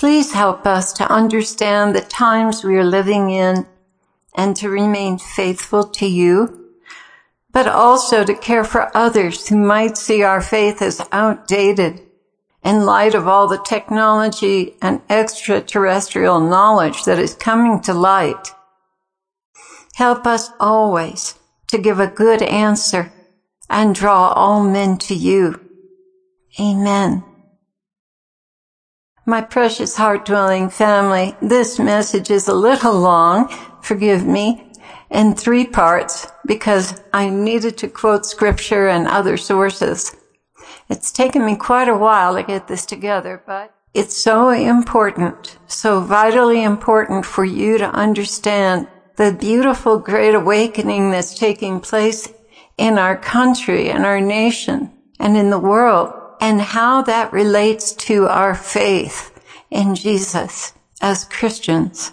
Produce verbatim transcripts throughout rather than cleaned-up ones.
Please help us to understand the times we are living in and to remain faithful to you, but also to care for others who might see our faith as outdated in light of all the technology and extraterrestrial knowledge that is coming to light. Help us always to give a good answer and draw all men to you. Amen. My precious heart-dwelling family, this message is a little long, forgive me, in three parts because I needed to quote scripture and other sources. It's taken me quite a while to get this together, but it's so important, so vitally important for you to understand the beautiful great awakening that's taking place in our country, in our nation, and in the world, and how that relates to our faith in Jesus as Christians.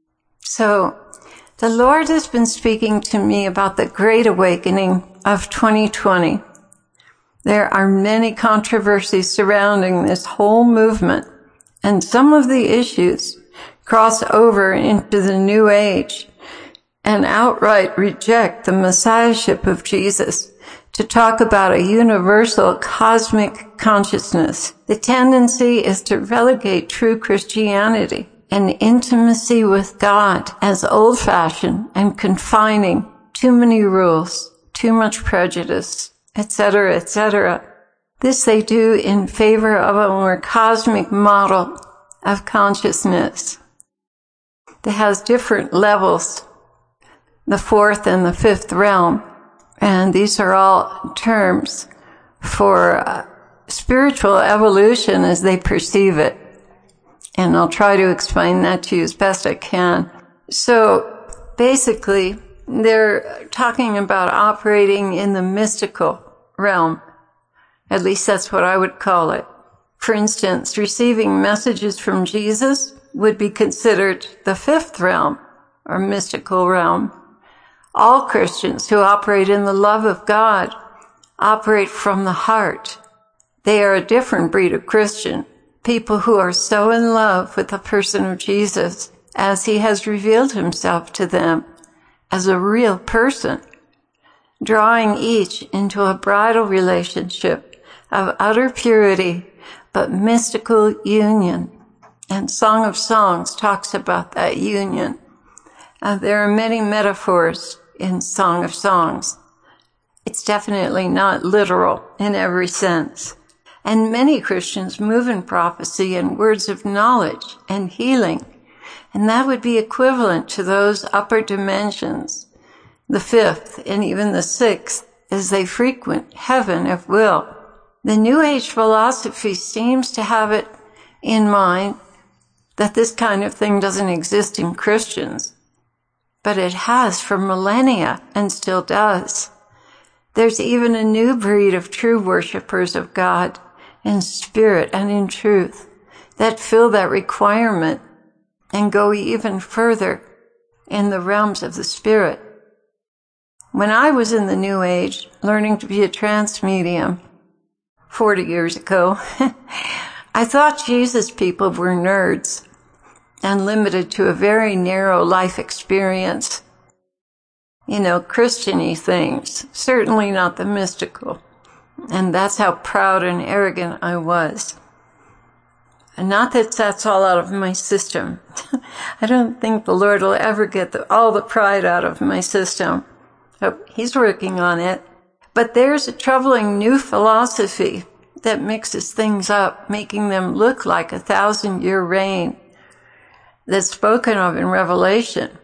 So, the Lord has been speaking to me about the Great Awakening of twenty twenty. There are many controversies surrounding this whole movement, and some of the issues cross over into the New Age and outright reject the messiahship of Jesus to talk about a universal cosmic consciousness. The tendency is to relegate true Christianity and intimacy with God as old-fashioned and confining, too many rules, too much prejudice, et cetera, et cetera. This they do in favor of a more cosmic model of consciousness that has different levels, the fourth and the fifth realm. And these are all terms for uh, spiritual evolution as they perceive it. And I'll try to explain that to you as best I can. So basically, they're talking about operating in the mystical realm. At least that's what I would call it. For instance, receiving messages from Jesus would be considered the fifth realm or mystical realm. All Christians who operate in the love of God operate from the heart. They are a different breed of Christian, people who are so in love with the person of Jesus as he has revealed himself to them as a real person, drawing each into a bridal relationship of utter purity but mystical union. And Song of Songs talks about that union. Uh, there are many metaphors in Song of Songs. It's definitely not literal in every sense. And many Christians move in prophecy and words of knowledge and healing. And that would be equivalent to those upper dimensions, the fifth and even the sixth, as they frequent heaven if will. The New Age philosophy seems to have it in mind that this kind of thing doesn't exist in Christians. But it has for millennia and still does. There's even a new breed of true worshipers of God in spirit and in truth that fill that requirement and go even further in the realms of the spirit. When I was in the New Age, learning to be a trance medium forty years ago, I thought Jesus people were nerds and limited to a very narrow life experience. You know, Christian-y things, certainly not the mystical. And that's how proud and arrogant I was. And not that that's all out of my system. I don't think the Lord will ever get the, all the pride out of my system. Oh, he's working on it. But there's a troubling new philosophy that mixes things up, making them look like a thousand-year reign that's spoken of in Revelation.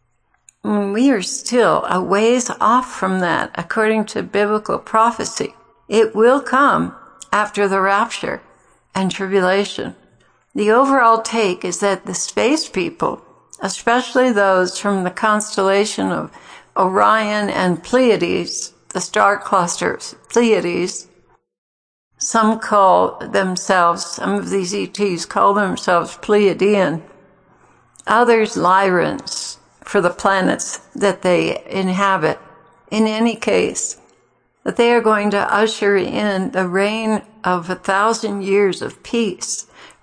We are still a ways off from that, according to biblical prophecy. It will come after the rapture and tribulation. The overall take is that the space people, especially those from the constellation of Orion and Pleiades, the star clusters, Pleiades, some call themselves, some of these E Ts call themselves Pleiadian, others Lyrans for the planets that they inhabit. In any case, that they are going to usher in the reign of a thousand years of peace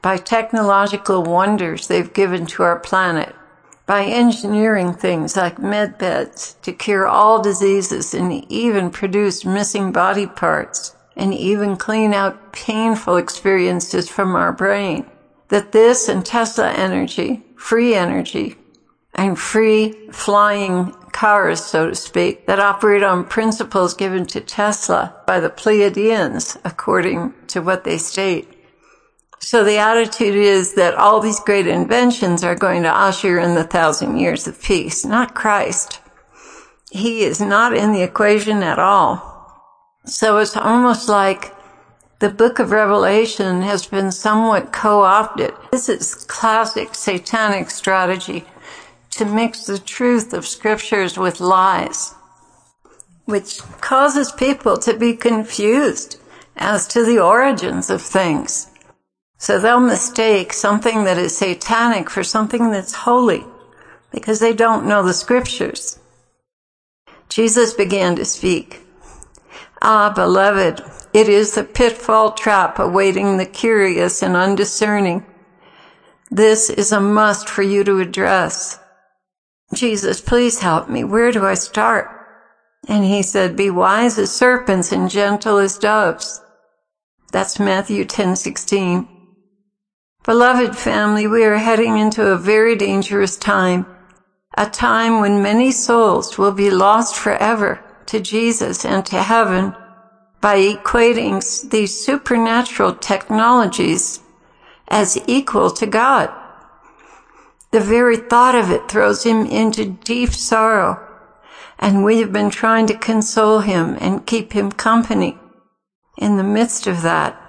by technological wonders they've given to our planet, by engineering things like med beds to cure all diseases and even produce missing body parts and even clean out painful experiences from our brain, that this and Tesla energy, free energy, and free flying cars, so to speak, that operate on principles given to Tesla by the Pleiadians, according to what they state. So the attitude is that all these great inventions are going to usher in the thousand years of peace, not Christ. He is not in the equation at all. So it's almost like the book of Revelation has been somewhat co-opted. This is classic satanic strategy to mix the truth of scriptures with lies, which causes people to be confused as to the origins of things. So they'll mistake something that is satanic for something that's holy because they don't know the scriptures. Jesus began to speak. Ah, beloved, it is the pitfall trap awaiting the curious and undiscerning. This is a must for you to address. Jesus, please help me. Where do I start? And he said, be wise as serpents and gentle as doves. That's Matthew ten sixteen. Beloved family, we are heading into a very dangerous time, a time when many souls will be lost forever to Jesus and to heaven by equating these supernatural technologies as equal to God. The very thought of it throws him into deep sorrow, and we have been trying to console him and keep him company in the midst of that.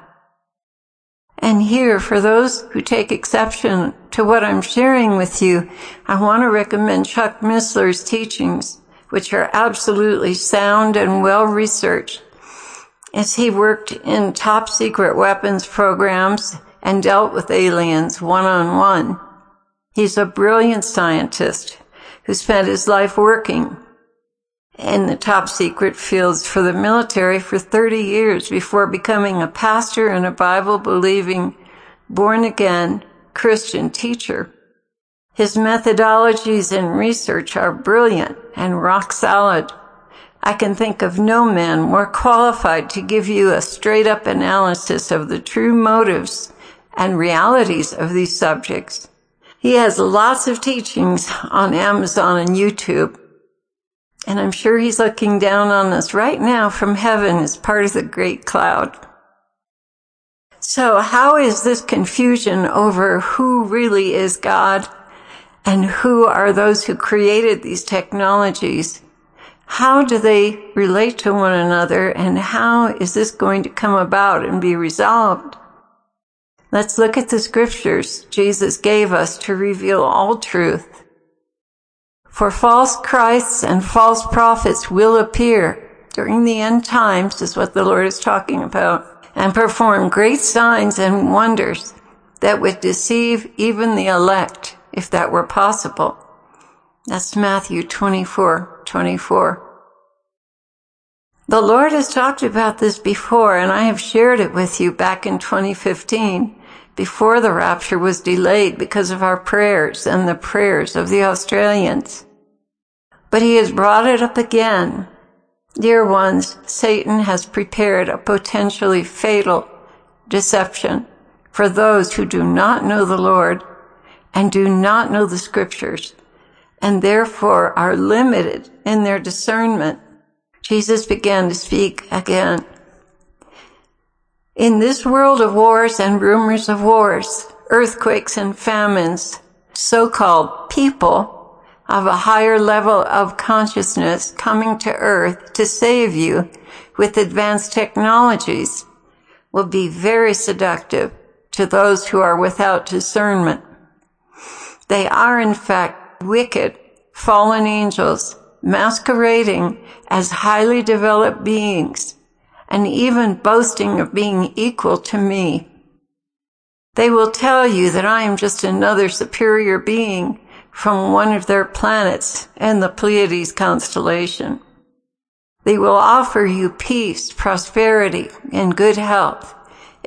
And here, for those who take exception to what I'm sharing with you, I want to recommend Chuck Missler's teachings, which are absolutely sound and well-researched, as he worked in top secret weapons programs and dealt with aliens one-on-one. He's a brilliant scientist who spent his life working in the top secret fields for the military for thirty years before becoming a pastor and a Bible-believing, born-again Christian teacher. His methodologies and research are brilliant and rock solid. I can think of no man more qualified to give you a straight-up analysis of the true motives and realities of these subjects. He has lots of teachings on Amazon and YouTube, and I'm sure he's looking down on us right now from heaven as part of the great cloud. So how is this confusion over who really is God and who are those who created these technologies? How do they relate to one another, and how is this going to come about and be resolved? Let's look at the scriptures Jesus gave us to reveal all truth. For false Christs and false prophets will appear during the end times, is what the Lord is talking about, and perform great signs and wonders that would deceive even the elect, if that were possible. That's Matthew twenty-four twenty-four. The Lord has talked about this before, and I have shared it with you back in twenty fifteen, before the rapture was delayed because of our prayers and the prayers of the Australians. But he has brought it up again. Dear ones, Satan has prepared a potentially fatal deception for those who do not know the Lord and do not know the scriptures, and therefore are limited in their discernment. Jesus began to speak again. In this world of wars and rumors of wars, earthquakes and famines, so-called people of a higher level of consciousness coming to earth to save you with advanced technologies will be very seductive to those who are without discernment. They are, in fact, wicked, fallen angels masquerading as highly developed beings and even boasting of being equal to me. They will tell you that I am just another superior being from one of their planets in the Pleiades constellation. They will offer you peace, prosperity, and good health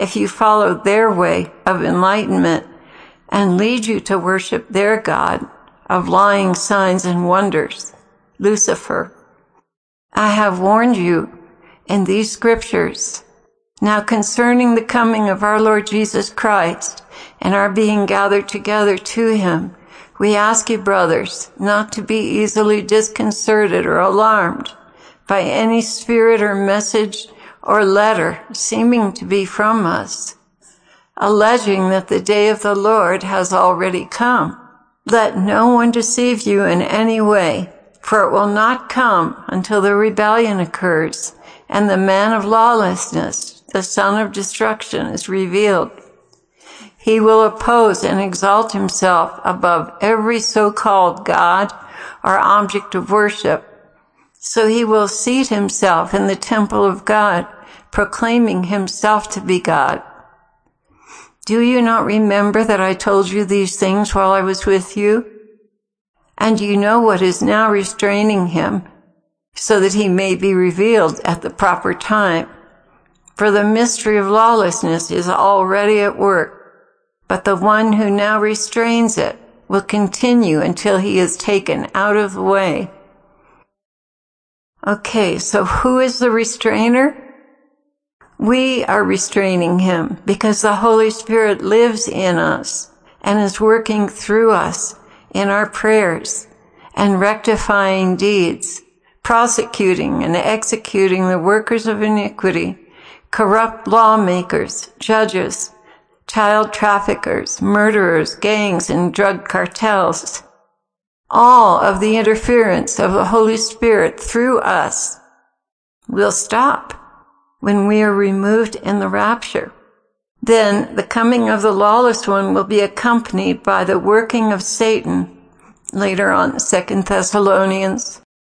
if you follow their way of enlightenment and lead you to worship their God of lying signs and wonders, Lucifer. I have warned you in these scriptures. Now concerning the coming of our Lord Jesus Christ and our being gathered together to him, we ask you, brothers, not to be easily disconcerted or alarmed by any spirit or message or letter seeming to be from us, alleging that the day of the Lord has already come. Let no one deceive you in any way, for it will not come until the rebellion occurs and the man of lawlessness, the son of destruction, is revealed. He will oppose and exalt himself above every so-called God or object of worship. So he will seat himself in the temple of God, proclaiming himself to be God. Do you not remember that I told you these things while I was with you? And you know what is now restraining him, so that he may be revealed at the proper time. For the mystery of lawlessness is already at work, but the one who now restrains it will continue until he is taken out of the way. Okay, so who is the restrainer? We are restraining him because the Holy Spirit lives in us and is working through us in our prayers and rectifying deeds, prosecuting and executing the workers of iniquity, corrupt lawmakers, judges, child traffickers, murderers, gangs, and drug cartels. All of the interference of the Holy Spirit through us will stop when we are removed in the rapture. Then the coming of the lawless one will be accompanied by the working of Satan. Later on, Second Thessalonians